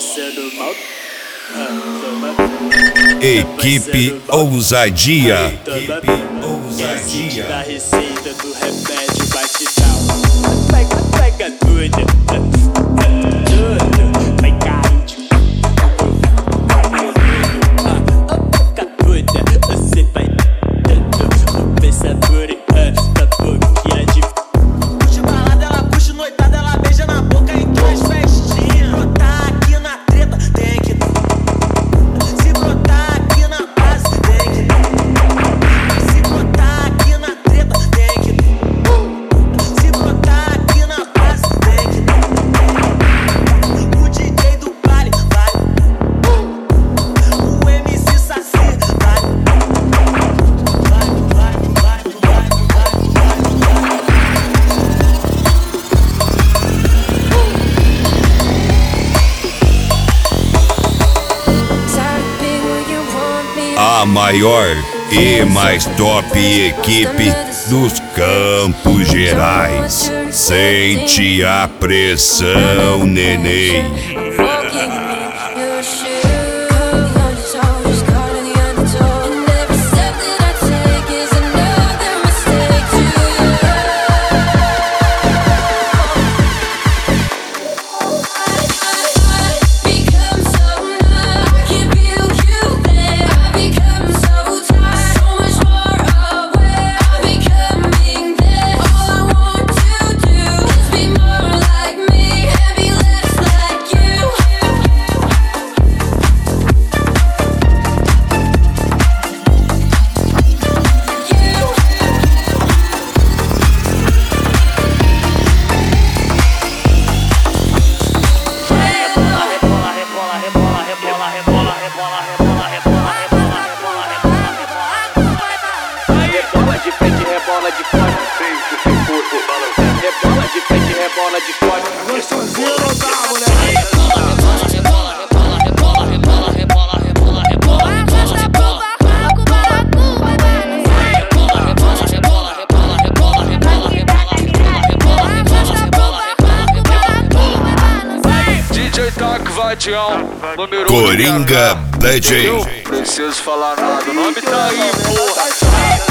descendo mal. Equipe Ousadia. Ousadia. Da receita do remédio bate down. Pega doida. Vai cair de fica doida. Você vai dando. Pensa por esta boquinha de Puxa balada, ela puxa noitada, ela beija na boca em duas festinhas. Brotar aqui na treta, tem que se brotar aqui na base, tem que se brotar aqui na treta, tem que se brotar aqui na base, tem que o DJ do baile vai, o MC Saci vai. A maior e mais top equipe dos Campos Gerais. Sente a pressão, neném. Rebola de frente, rebola de fora. Rebola de frente, rebola de fora. Gostosinho não tá, moleque. DJ Tac Vadião, número Coringa DJ. Preciso falar nada, o nome tá aí, porra.